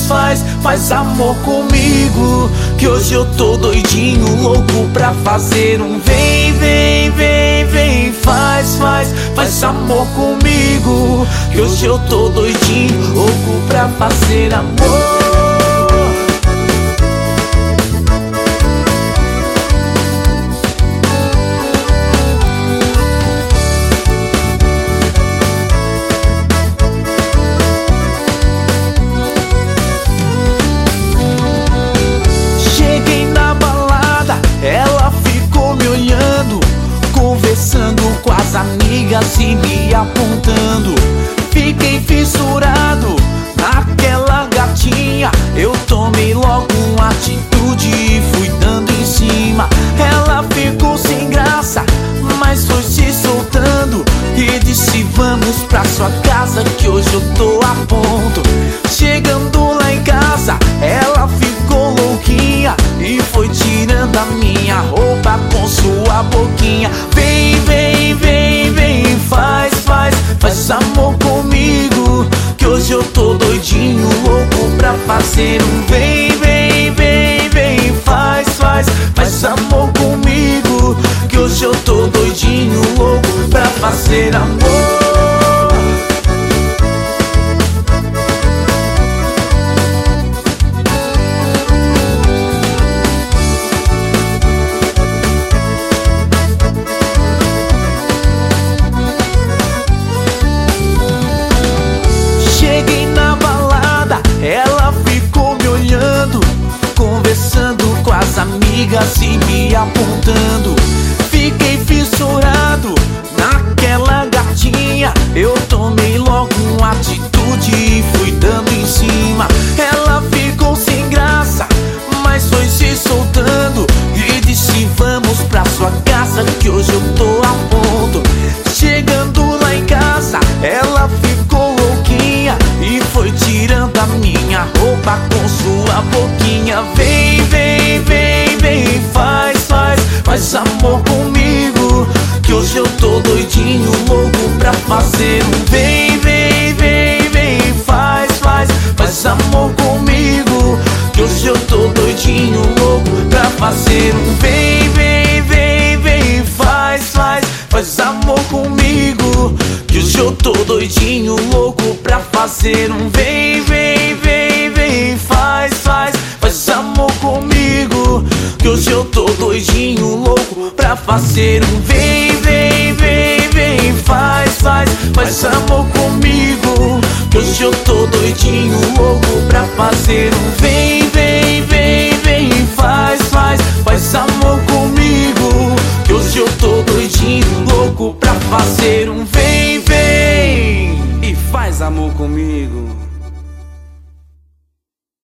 faz amor comigo, que hoje eu tô doidinho, louco pra fazer um vem, vem, vem, vem. Faz amor comigo, que hoje eu tô doidinho, louco pra fazer amor. Ela ficou me olhando, conversando com as amigas e me apontando. Fiquei fissurado naquela gatinha, eu tomei logo uma atitude e fui dando em cima. Ela ficou sem graça, mas foi se soltando e disse: vamos pra sua casa que hoje eu tô a ponto. Chegando lá em casa, ela ficou louquinha e foi tirando a minha roupa com sua boquinha. Vem, vem, vem, vem, faz amor comigo, que hoje eu tô doidinho, louco pra fazer um vem, vem, vem, vem. Faz amor comigo, que hoje eu tô doidinho, louco pra fazer amor. Cheguei na balada, ela ficou me olhando, conversando com as amigas e me apontando. Fiquei fissurado naquela gatinha, eu tomei logo uma atitude e fui dando em cima. Ela ficou sem graça, mas foi se soltando e disse: vamos pra sua casa que hoje eu tô a ponto. Chegando lá em casa, ela ficou louquinha e foi tirando a minha roupa com sua boquinha. Vem, vem, vem, vem, faz amor comigo, que hoje eu tô doidinho, louco pra fazer um vem, vem, vem, vem. Faz amor comigo, que hoje eu tô doidinho, louco pra fazer um vem, vem, vem, vem. Faz amor comigo, que hoje eu tô doidinho, louco pra fazer um vem, vem, vem, vem. Faz amor comigo, que hoje eu tô doidinho, louco pra fazer um vem, vem, vem, vem. Faz amor comigo, que hoje eu tô doidinho, louco pra fazer um vem, vem, vem, vem. Faz amor comigo, que hoje eu tô doidinho, louco pra fazer um vem, vem. E faz amor comigo.